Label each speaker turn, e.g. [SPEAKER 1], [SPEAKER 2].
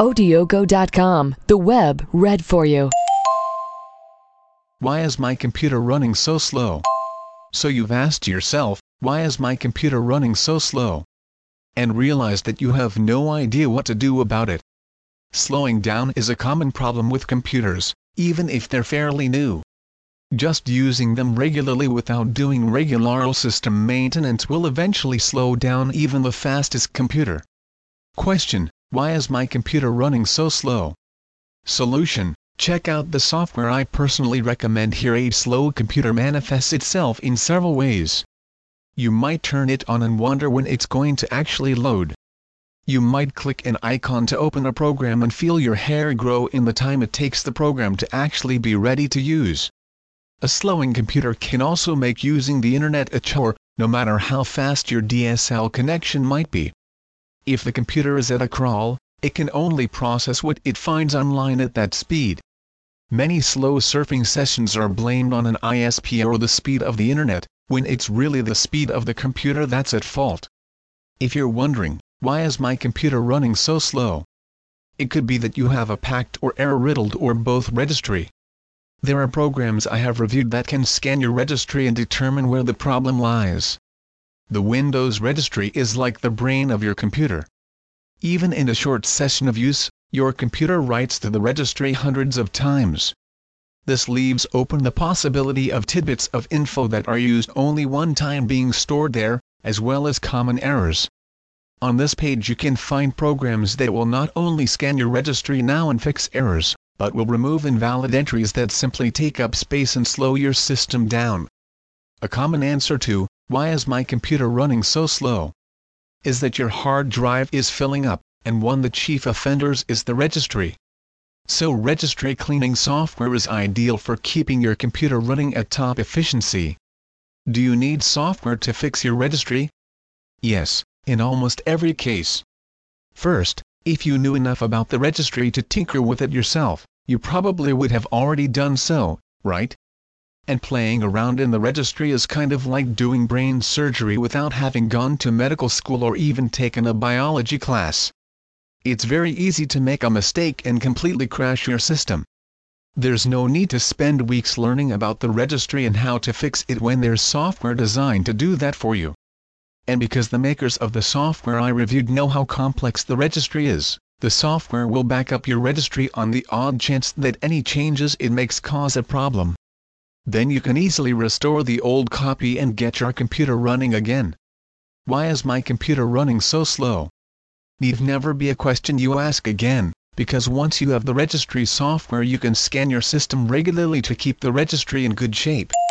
[SPEAKER 1] Odiogo.com, the web read for you.
[SPEAKER 2] Why is my computer running so slow? So you've asked yourself, why is my computer running so slow? And realized that you have no idea what to do about it. Slowing down is a common problem with computers, even if they're fairly new. Just using them regularly without doing regular system maintenance will eventually slow down even the fastest computer. Question: why is my computer running so slow? Solution: check out the software I personally recommend here. A slow computer manifests itself in several ways. You might turn it on and wonder when it's going to actually load. You might click an icon to open a program and feel your hair grow in the time it takes the program to actually be ready to use. A slowing computer can also make using the internet a chore, no matter how fast your DSL connection might be. If the computer is at a crawl, it can only process what it finds online at that speed. Many slow surfing sessions are blamed on an ISP or the speed of the internet, when it's really the speed of the computer that's at fault. If you're wondering, why is my computer running so slow? It could be that you have a packed or error-riddled or both registry. There are programs I have reviewed that can scan your registry and determine where the problem lies. The Windows registry is like the brain of your computer. Even in a short session of use, your computer writes to the registry hundreds of times. This leaves open the possibility of tidbits of info that are used only one time being stored there, as well as common errors. On this page you can find programs that will not only scan your registry now and fix errors, but will remove invalid entries that simply take up space and slow your system down. A common answer to, why is my computer running so slow? Is that your hard drive is filling up, and one of the chief offenders is the registry. So registry cleaning software is ideal for keeping your computer running at top efficiency. Do you need software to fix your registry? Yes, in almost every case. First, if you knew enough about the registry to tinker with it yourself, you probably would have already done so, right? And playing around in the registry is kind of like doing brain surgery without having gone to medical school or even taken a biology class. It's very easy to make a mistake and completely crash your system. There's no need to spend weeks learning about the registry and how to fix it when there's software designed to do that for you. And because the makers of the software I reviewed know how complex the registry is, the software will back up your registry on the odd chance that any changes it makes cause a problem. Then you can easily restore the old copy and get your computer running again. Why is my computer running so slow? Need never be a question you ask again, because once you have the registry software you can scan your system regularly to keep the registry in good shape.